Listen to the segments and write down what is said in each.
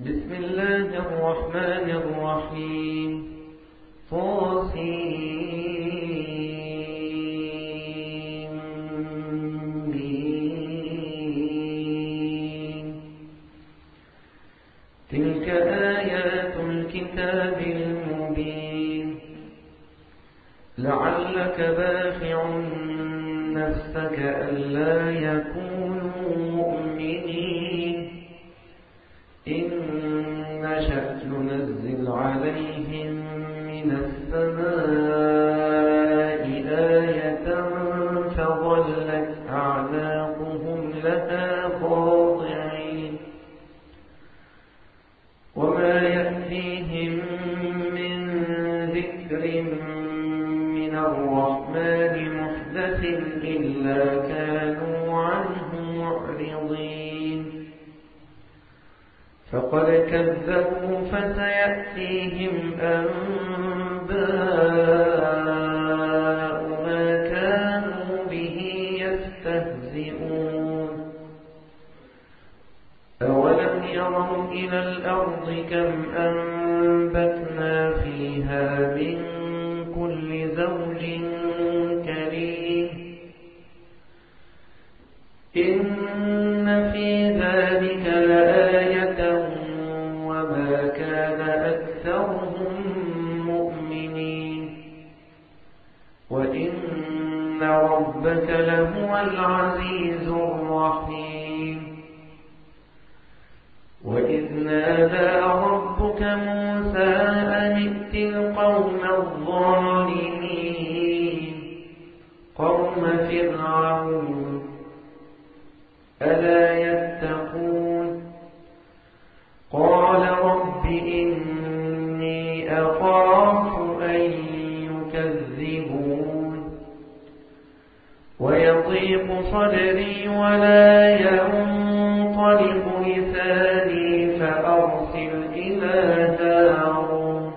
بسم الله الرحمن الرحيم. تلك آيات الكتاب المبين. لعلك باخع نفسك ألا يكونوا مؤمنين إن نشأ ننزل عليهم من السماء آية فظلت أعناقهم لها خاضعين وما يأتيهم من ذكر من الرحمن محدث إلا كانوا عنه معرضين فقد كذبوا فسيأتيهم أنباء ما كانوا به يستهزئون أولم يروا إلى الأرض كم أنبتنا فيها من كل زوج كريم إن في ذلك لآية وما كان أكثرهم مؤمنين وإن ربك لهو العزيز الرحيم وإذ نادى ربك موسى أن ائت القوم الظالمين قوم فرعون ألا يتقون قال رب إني أخاف أن يكذبون ويضيق صدري ولا ينطلق لساني فأرسل إلى هارون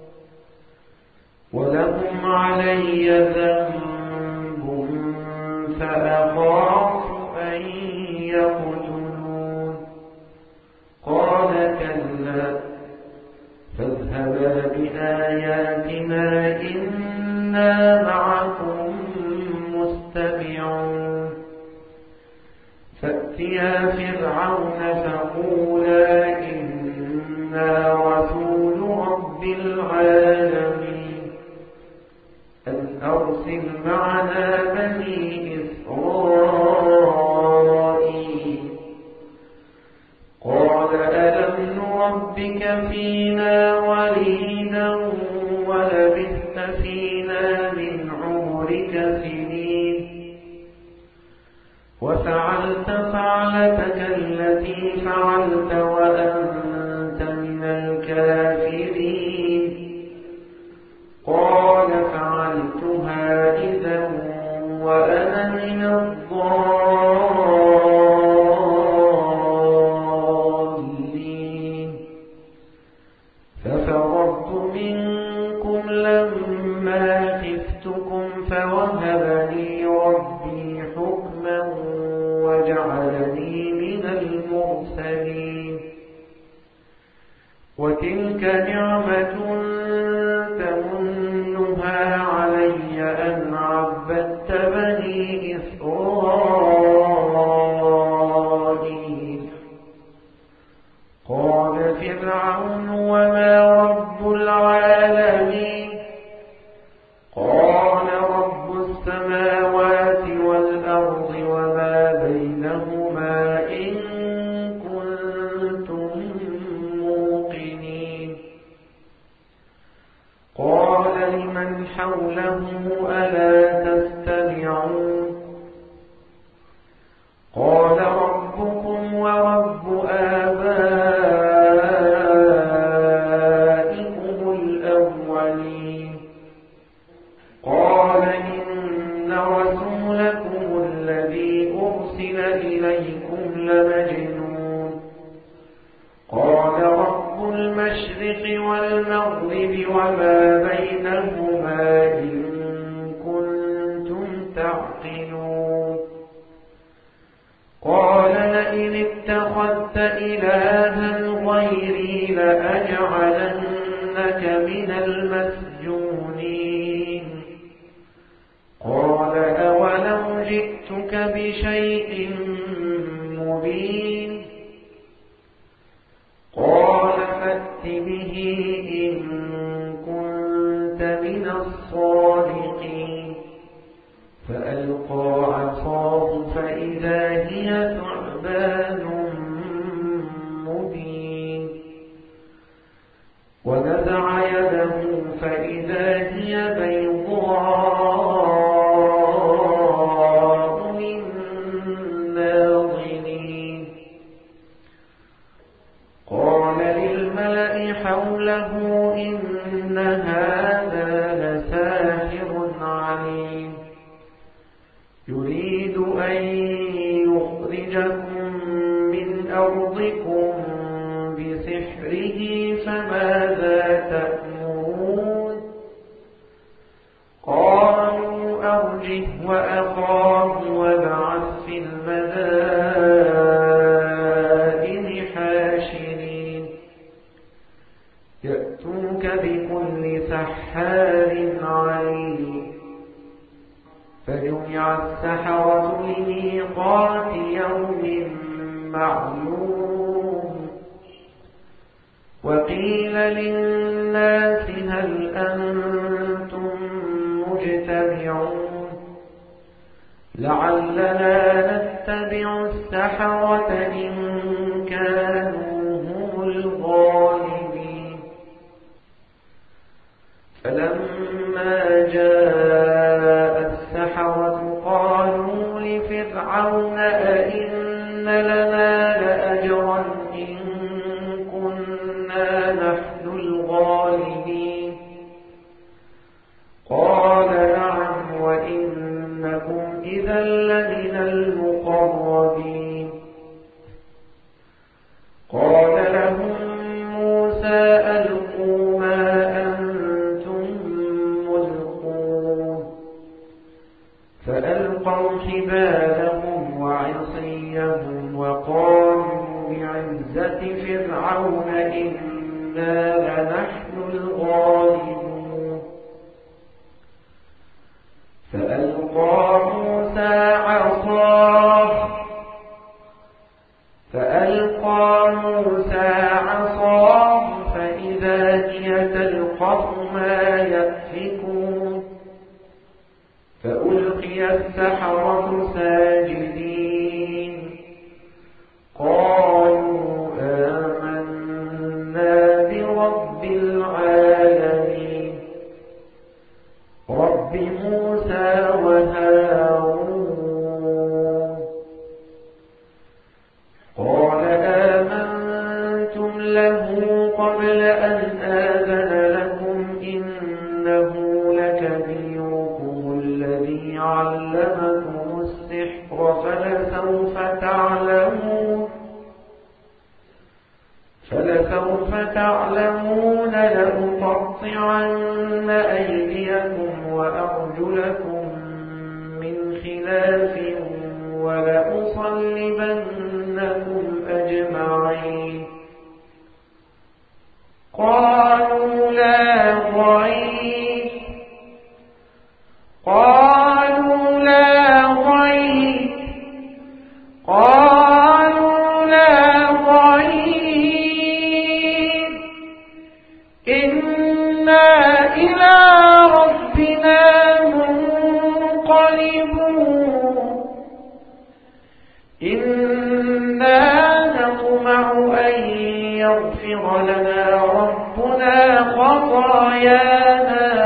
ولهم علي ذنب فأخاف أن يقتلون قال كلا فاذهبا بآياتنا إنا معكم مستمعون فأتيا فرعون فقولا إنا رسول رب العالمين أن أرسل معنا بني إسرائيل قال ألم نربك فينا وليدا ولبثت فينا من عمرك سنين وفعلت فعلتك التي فعلت وأنت من الكافرين قال فعلتها إذا وأنا من الضالين ففررت منكم لما خفتكم فوهب لي ربي حكما وجعلني من المرسلين وتلك نعمة تمنها علي أن عبدت بني إسرائيل قال فرعون وما رب العالمين قال رب السماوات والأرض وما بينهما إن كنتم موقنين قال لمن حوله ألا تستمعون قال ربكم ورب آبائكم الأولين قال إن رسولكم الذي أرسل إليكم لمجنون قال رب المشرق والمغرب وما بينهما إن كنتم تعقلون قال لئن اتخذت اتخذت إلها غيري لأجعلنك من المسجونين قال أولو جئتك بشيء مبين قال فأت به إن كنت من الصادقين فألقى عصاه فإذا هي ثعبان مبين ونزع يده فإذا هي بيضاء للناظرين قال للملأ حوله إن هذا لساحر عليم يريد أن يخرجكم من أرضكم بسحره فماذا تأمرون قالوا أرجه وأخاه وابعث في المدائن حاشرين يأتوك بكل سحار عليم فجمع السحرة لميقات يوم معلوم وقيل للناس هل أنتم مجتمعون لعلنا نتبع السحرة إن كانوا هم الغالبين فلما جاء السحرة قالوا لفرعون أئن لنا لأجرا إن كنا نحن الغالبين قال نعم وإنكم إذا لمن المقربين قال لهم موسى ألقوا ما أنتم ملقون فألقوا حبالهم وعصيهم وقالوا بعزة فرعون إنا لنحن الغالبون فألقى موسى عصاه فإذا هي تلقف ما يأفكون فألقي السحرة ساجدين قالوا آمنا برب العالمين رب موسى وهارون قال آمنتم له قبل أن آذن لكم إنه لكبيركم الذي علمكم السحر فلسوف تعلمون لأقطعن أيديكم وأرجلكم من خلاف ولأصلبنكم أجمعين قالوا لا ضير إنا إلى ربنا منقلبون إنا نطمع أن يغفر لنا ربنا خطايانا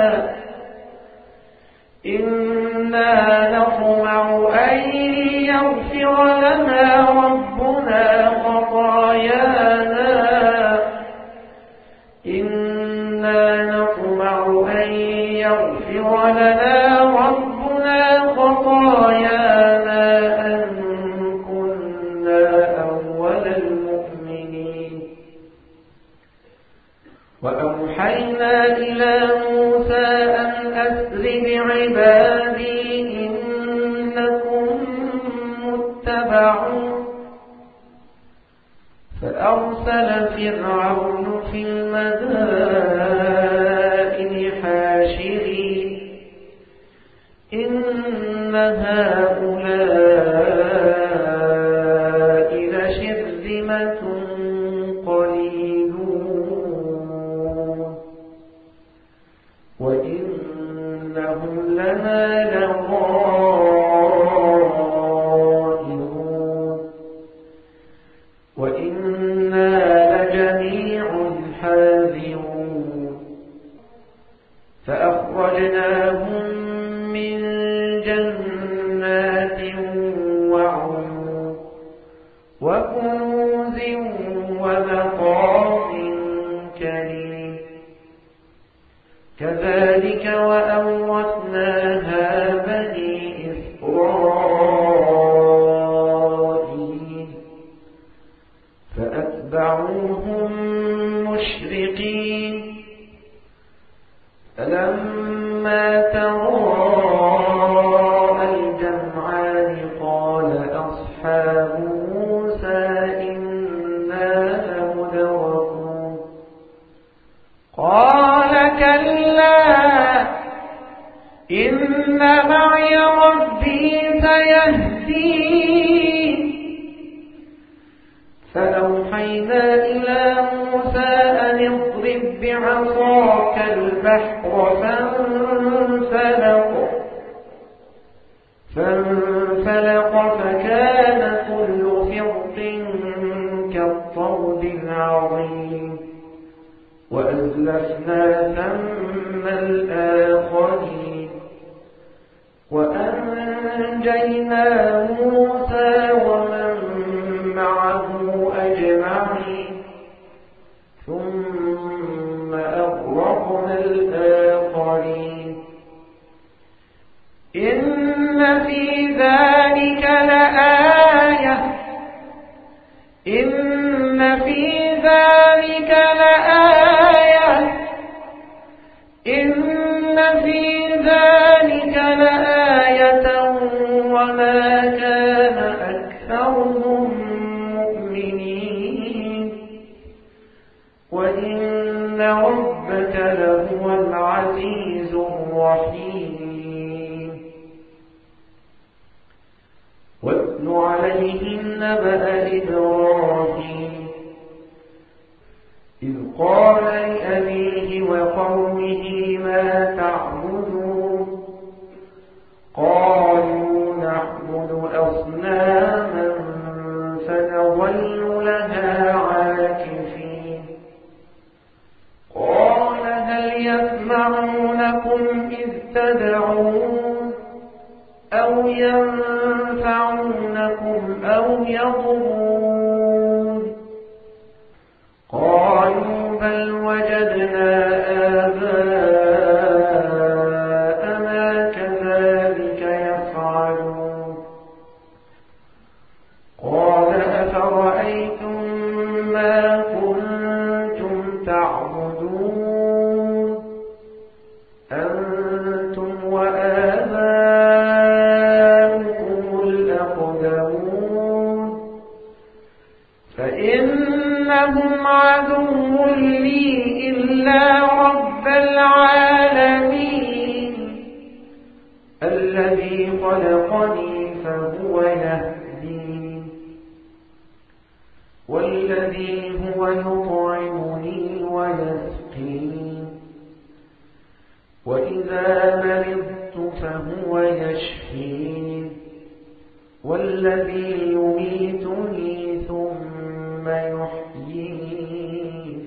أن كنا أول المؤمنين وأوحينا إلى موسى أن أسر بعبادي إنكم متبعون فأرسل فرعون في المدائن حاشرين إن هؤلاء لشرذمة قليلون وإنهم لنا لغائظون وإنا لجميع حاذرون فأخرجناهم من جنات وعيون وكنوز ومقام كريم كذلك وأورثناها بني إسرائيل فأتبعوهم مشرقين فلما تراءى الجمعان قال أصحاب موسى إنا لمدركون قال كلا إن معي ربي سيهدين فأوحينا إلى موسى أن اضرب بعصاك البحر فانفلق فكان كل فرق كالطود العظيم وأزلفنا ثم الآخرين وأنجينا موسى ومن معه أجمعين ثم أغرقنا الآخرين إن في ذلك لآية وما كان أكثرهم مؤمنين وإن ربك لهو العزيز الرحيم واتل عليهم نبأ إبراهيم إذ قال لأبيه وقومه ما تعبدون قالوا نعبد أصناما فنظل لها عاكفين قال هل يسمعونكم إذ تدعون أو ينفعونكم أو يضرون قالوا بل وجدنا آباءنا كذلك يفعلون قال أفرأيتم ما كنتم تعبدون أنتم وآباؤكم الأقدمون فإنهم عدو لي إلا رب العالمين الذي خلقني فهو يهدين والذي هو يطعمني ويسقين وإذا مرضت فهو يشفين والذي يميتني ثم يحيين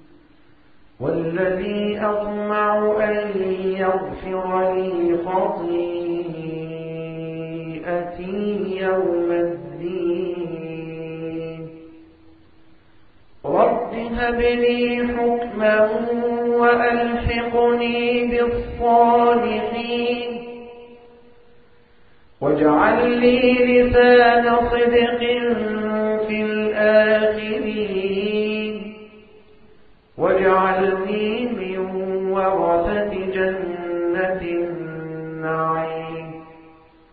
والذي أطمع أن يغفر لي خطيئتي يوم الدين رب هب لي حكما وألحقني بالصالحين واجعل لي لسان صدق في الآخرين واجعلني من ورثة جنة النعيم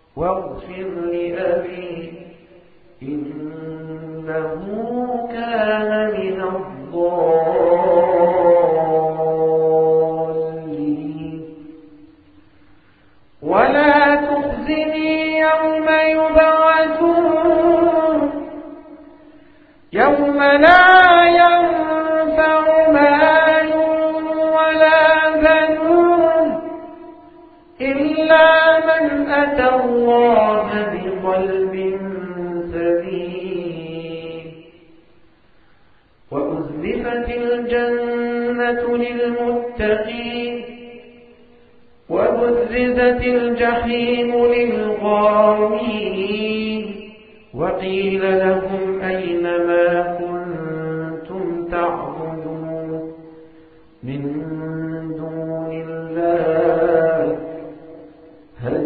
واغفر لأبي إنه كان يوم لا ينفع مال ولا بنون إلا من أتى الله بقلب سليم. وأزلفت الجنة للمتقين وبرزت الجحيم للغاوين وقيل لهم أين ما كنتم تعبدون من دون الله هل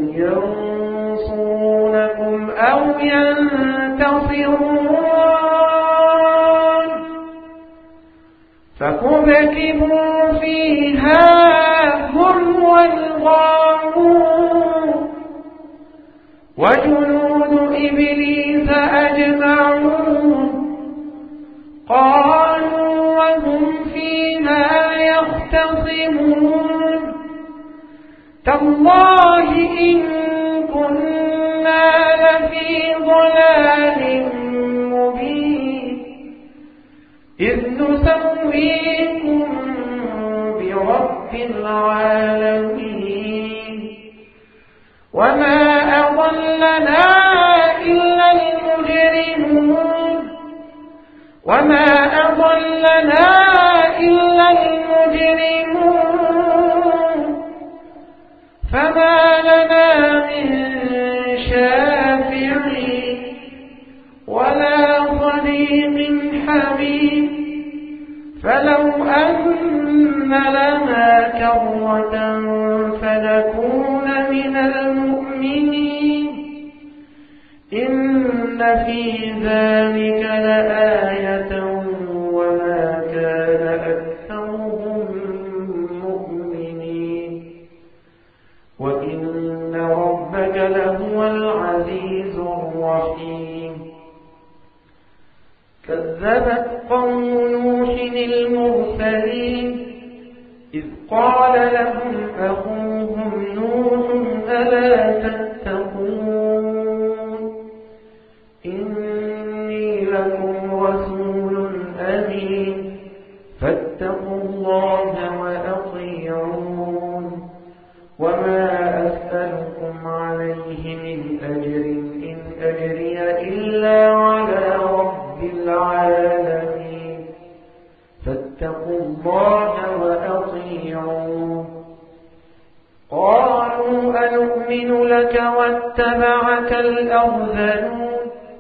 ينصرونكم أو ينتصرون فكبكبوا فيها هم والغاوون وجنود إبليس أجمعون قالوا وهم فيها يختصمون تالله إن كنا لفي ضلال مبين إذ نسويكم برب العالمين وما أضلنا إلا المجرمون فما لنا من شافعين ولا صديق حميم فلو أن لنا كرة فنكون من المؤمنين إن في ذلك لآية وما كان أكثرهم مؤمنين وإن ربك لهو العزيز الرحيم. كذبت قوم نوح المرسلين إذ قال لهم أخوهم نوح ألا تتقون إني لكم رسول أمين فاتقوا الله وأطيعون وما أسألكم عليه من أجر إن أجري إلا على رب العالمين فاتقوا الله وأطيعون. قالوا أنؤمن لك واتبعك الأرذلون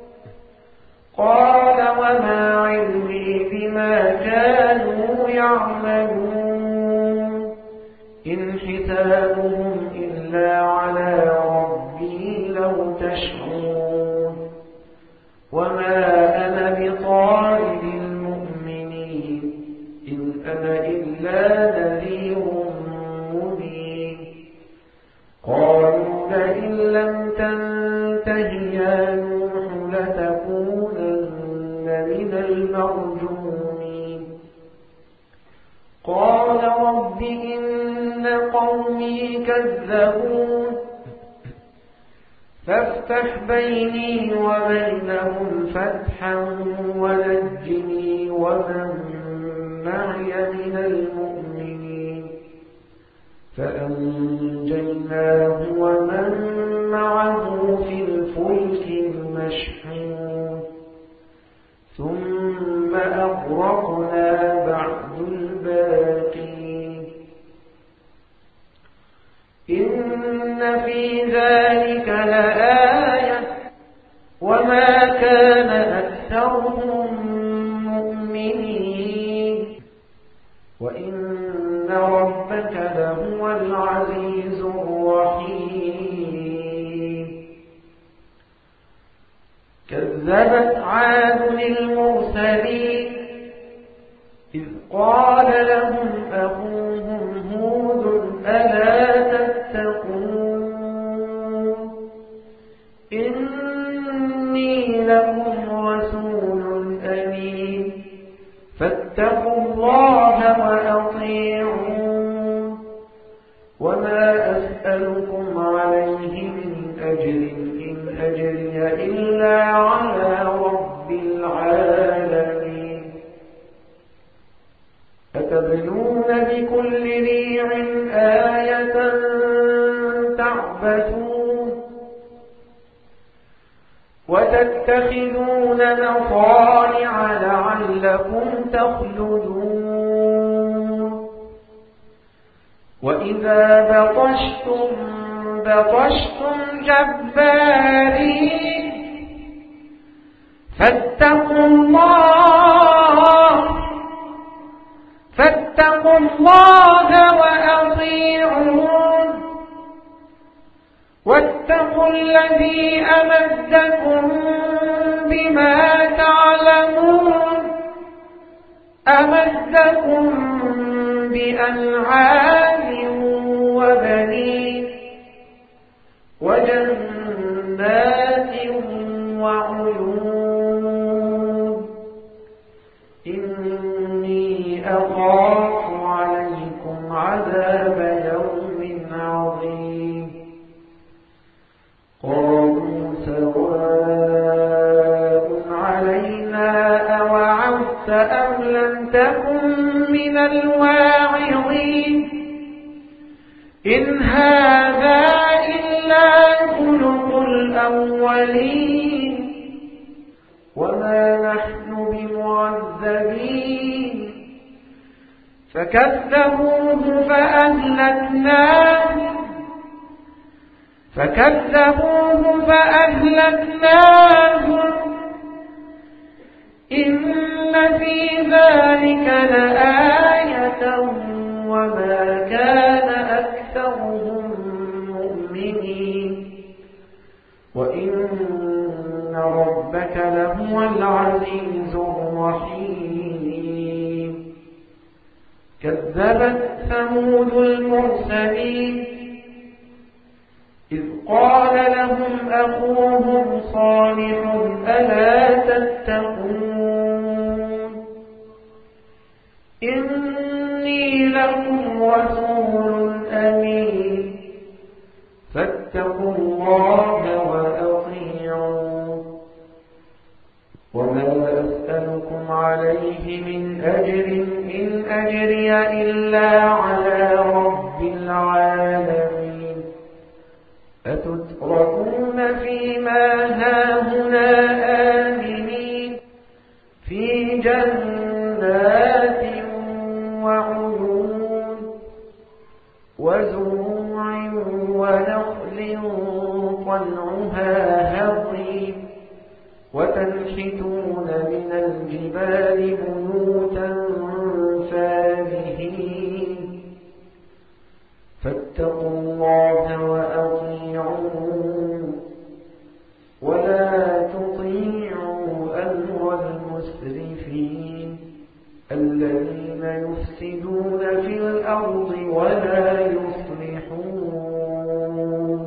قال وما علمي بما كانوا يعملون إن حسابهم إلا على ربي لو تشعرون وما أنا بطارد المؤمنين إن أنا إلا نذير مبين. قالوا لئن لم تنته يا نوح لتكونن من المرجومين. قال رب إن قومي كذبون فافتح بيني وبينهم فتحا ونجني ومن معي من المؤمنين فأنجيناه ومن معه في الفلك المشحون ثم أغرقنا بعد الباقين إن في ذلك لآية وما كان أكثرهم مؤمنين وإن ربك لهو العزيز الرحيم. كذبت عاد المرسلين إذ قال لهم أخوهم هود ألا تتقون إني لكم رسول أمين فاتقوا الله وأطيعون وما أسألكم عليه من أجر إن أجري إلا على رب العالمين وتبنون بكل ريع آية تعبثون وتتخذون مصانع لعلكم تخلدون وإذا بطشتم جبارين فاتقوا الله وأطيعون واتقوا الذي أمدكم بما تعلمون أمدكم بأنعام وبنين وجنات وعيون إني أخاف عليكم عذاب يوم عظيم قالوا سواء علينا أوعظت أم لم تكن من الواعظين إن هذا إلا خلق الأولين وما نحن بمعذبين فكذبوه فأهلكناهم إن في ذلك لآية وما كان أكثرهم مؤمنين وإن ربك لهو العزيز الرحيم كذبت ثمود المرسلين إذ قال لهم أخوهم صالح ألا تتقون إني لكم رسول أمين فاتقوا الله وأطيعون وما أسألكم عليه من أجر إن أجري إلا على رب العالمين أتتركون فيما هاهنا آمنين في جنات وعيون وزروع ونخل طلعها هضيم وتنحتون من الجبال بيوتا فارهين فاتقوا الله وأطيعون ولا تطيعوا أمر المسرفين الذين يفسدون في الأرض ولا يصلحون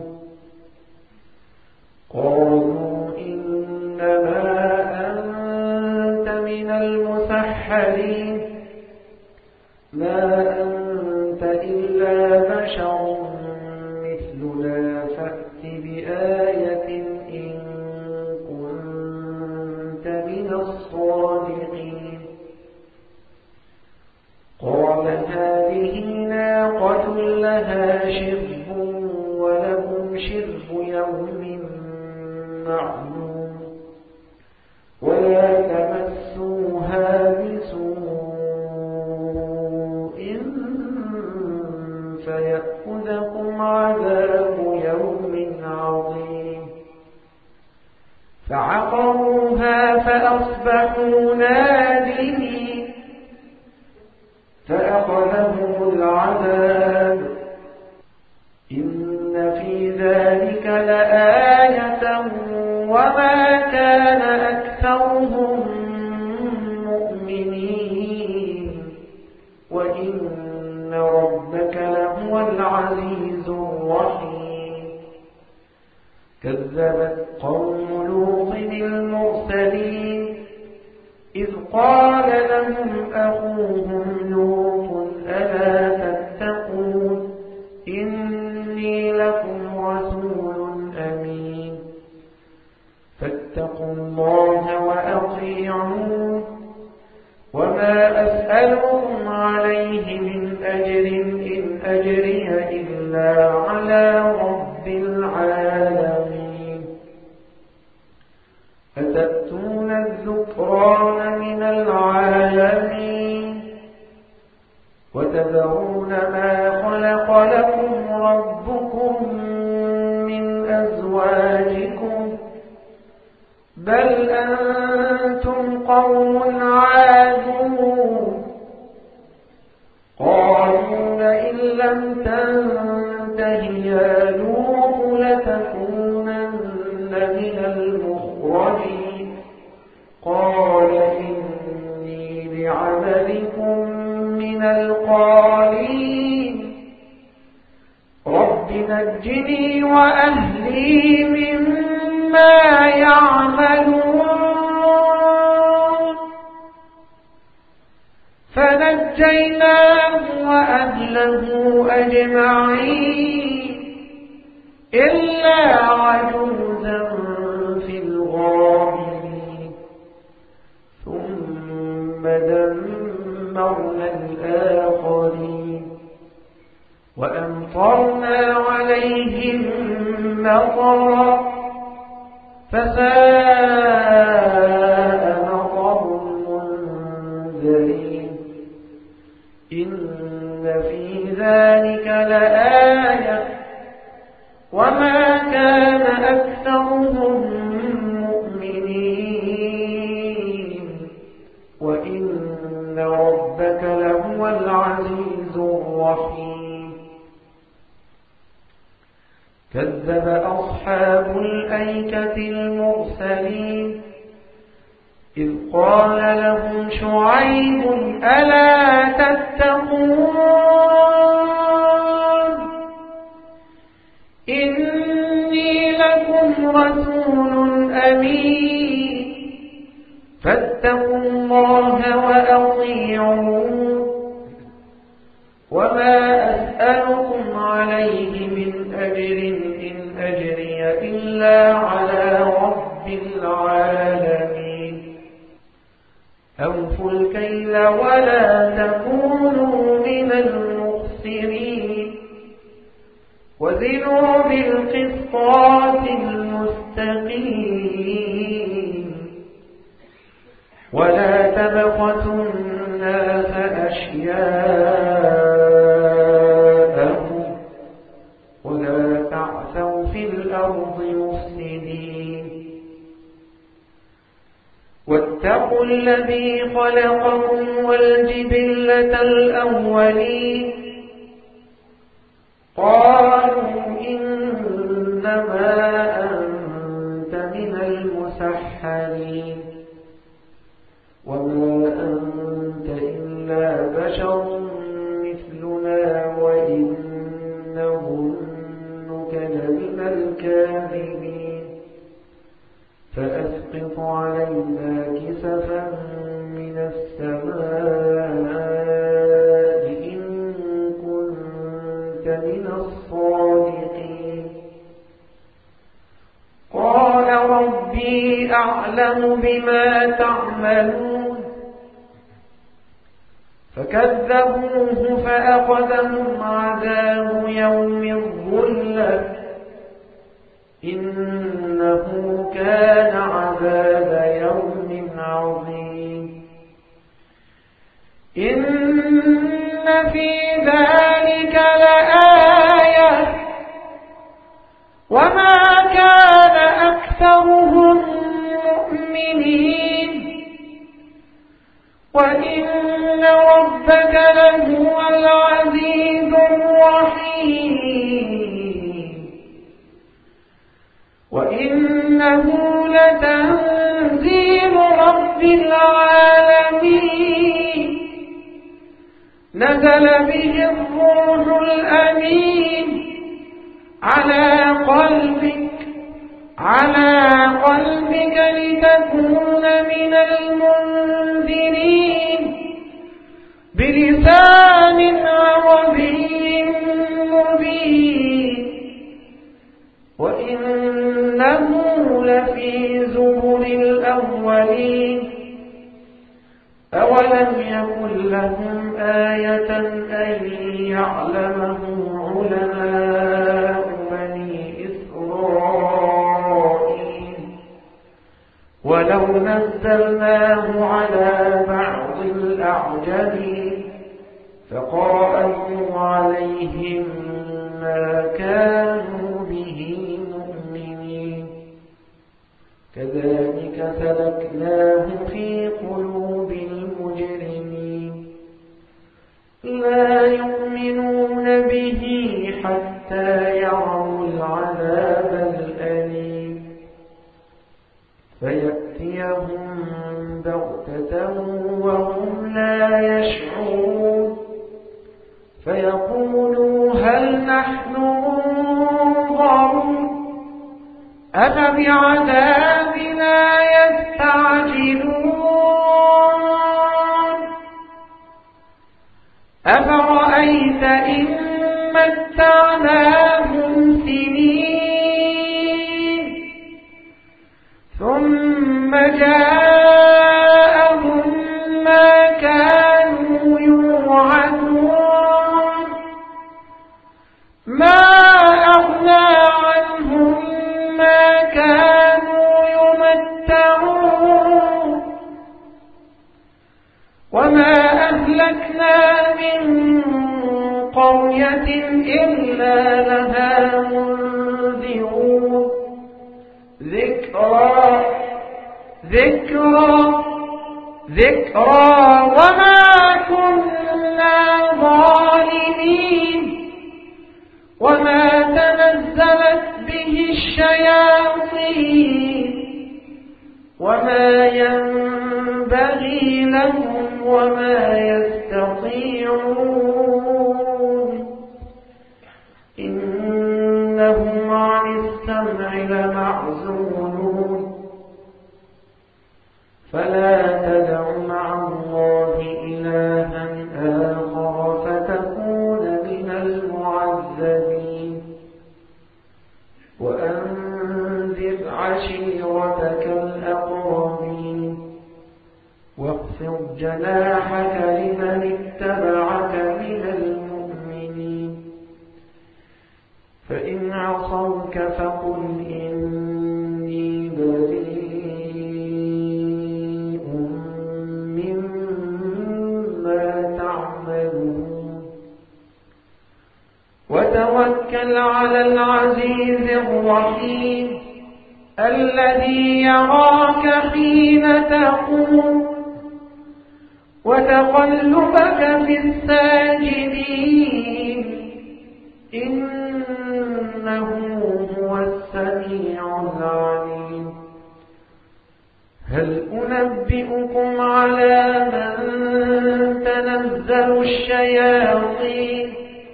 قالوا إنما أنت من المسحرين ما أنت إلا بشر مثلنا فأت بآية إن كنت من الصادقين قال هذه ناقة لها شرب ولكم شرب يوم معلوم ولا تمسوها بسوء فيأخذكم عذاب يوم عظيم فعقروها فأصبحوا نادمين فأخذهم العذاب إن في ذلك لآية وما كان أكثرهم مؤمنين وإن ربك لهو العزيز الرحيم كذبت قوم لوط المرسلين إذ قال لهم أخوهم لوط ألا تتقون إني لكم رسول أمين فاتقوا الله وأطيعون وما أسألكم عليه وتذرون ما خلق لكم ربكم من أزواجكم بل أنتم قوم عادون قالوا لئن لم تنته يا لوط لتكونن من المخرجين قال إني لعملكم من القالين رب نجني وأهلي مما يعملون فنجيناه وأهله أجمعين إلا عجوزا في الغابرين ثم دمرنا الآخرين وأمطرنا عليهم مطرا فساء مطر المنذرين إن في ذلك لآية وما كان أكثرهم مؤمنين وإن ربك لهو العزيز الرحيم كذب أصحاب الأيكة المرسلين إذ قال لهم شعيب ألا تتقون إني لكم رسول أمين فاتقوا الله وأطيعون وما أسألكم عليه من أجر إن أجري إلا على رب العالمين أوفوا الكيل ولا تكونوا من المخسرين وزنوا بالقسطاس المستقيم ولا تبخسوا الناس أشياءهم ولا تعثوا في الأرض مفسدين واتقوا الذي خلقكم والجبلة الأولين قالوا إنما أنت من المسحرين وما أنت إلا بشر مثلنا وإن نظنك لمن الكاذبين فأسقط علينا كسفا من السماء إن كنت من الصادقين قال ربي أعلم بما تعملون فكذبوه فأخذهم عذاب يوم الظلة إنه كان عذاب يوم عظيم إن في ذلك لآية وما كان أكثرهم مؤمنين وإن ربك لهو العزيز الرحيم وإنه لتنزيل رب العالمين نزل به الروح الأمين على قلبك لتكون من المنذرين بلسان عربي مبين وإنه لفي زبر الأولين أولم يكن لهم آية أن يعلمه علماء بني إسرائيل ولو نزلناه على بعض الأعجمين فقرأه عليهم ما كانوا به مؤمنين كذلك سلكناه في قلوب المجرمين لا يؤمنون به حتى يروا العذاب الأليم فيأتيهم بغتة وهم لا يشعرون فيقولوا هل نحن منظرون أفبعذابنا يستعجلون أفرأيت إن متعناهم سنين ثم جاءهم ما كانوا يوعدون ما أغنى عنهم ما كانوا يمتعون وما أهلكنا من قرية إلا لها منذرون ذكرى وما كنا ظالمين وما تنزلت به الشياطين وما ينبغي لهم وما يستطيعون إنهم عن السمع لمعزولون فلا تدع مع الله إلها آخر فتكون من المعذبين وأنذر عشيرتك الأقربين واخفض جناحك لمن اتبعك من المؤمنين فإن عصوك فقل إني بريء مما تعملون وتوكل على العزيز الرحيم الذي يراك حين تقوم وتقلبك في الساجدين إنه هو السميع العليم هل أنبئكم على من تنزل الشياطين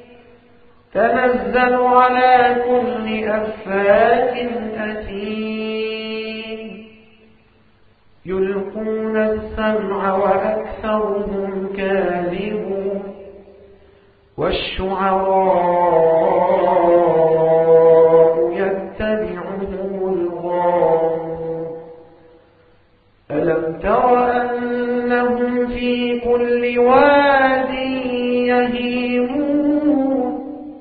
تنزل على كل أفاك أثيم يلقون السمع وأكثرهم كاذبون والشعراء يتبعهم الغاوون ألم تر أنهم في كل واد يهيمون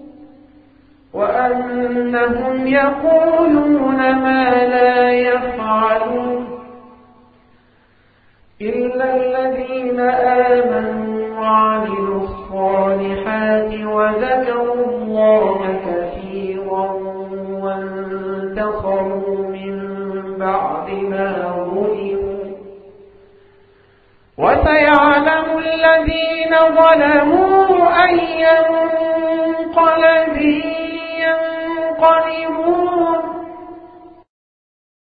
وأنهم يقولون ما لا يفعلون إلا الذين آمنوا وعملوا الصالحات وذكروا الله كثيرا وانتصروا من بعد ما ظلموا وسيعلم الذين ظلموا أي منقلب